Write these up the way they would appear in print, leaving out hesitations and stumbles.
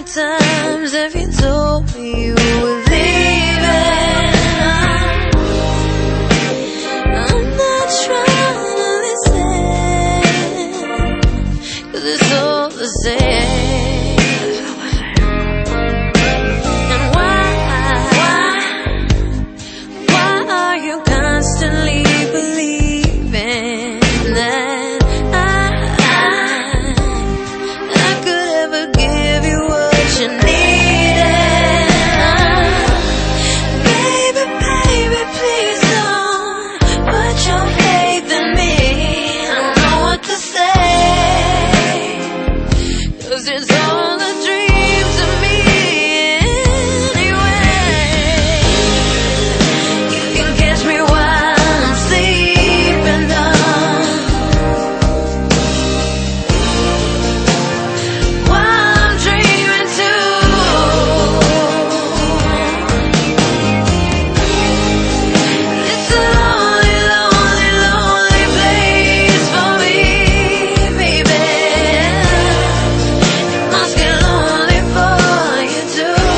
times have you told me you were leaving? I'm not trying to listen, 'cause it's all the same. And why are you constantly believing that I could ever give you what you needed? Baby, baby, please don't put your faith in me. I don't know what to say, 'cause it's all a dream to me anyway. You can catch me while I'm sleeping, though, while I'm dreaming too. It's a lonely, lonely, lonely place for me, baby. It must get lonely for you too.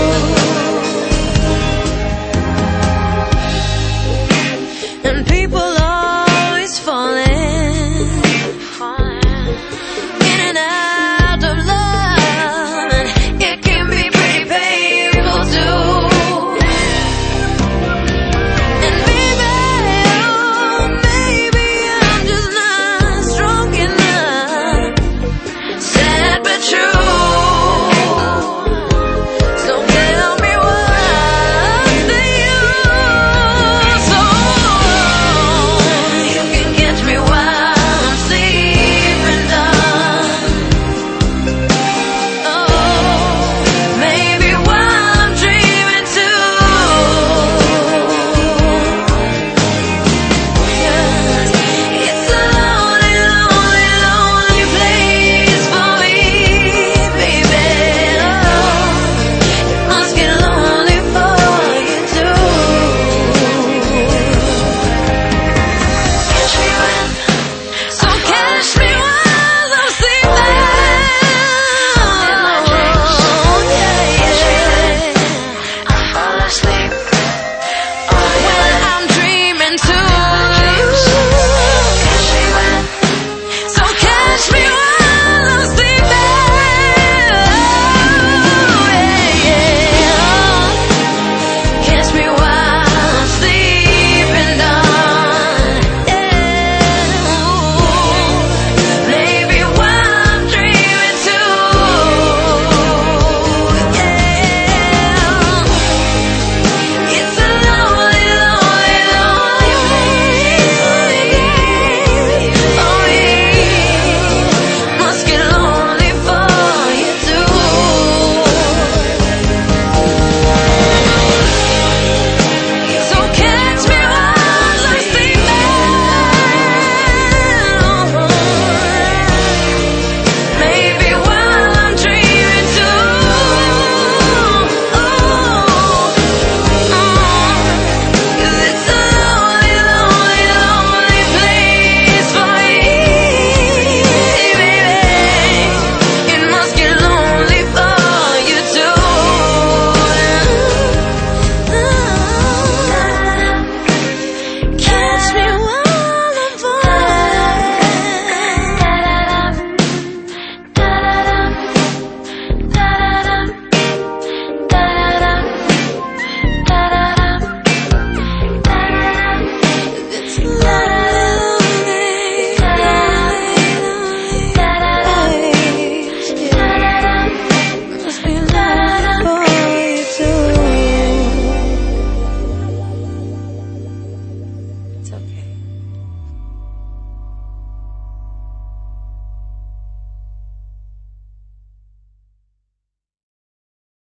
And people always falling in and out of love, and it can be pretty painful too. And maybe, oh, maybe I'm just not strong enough. Sad but true.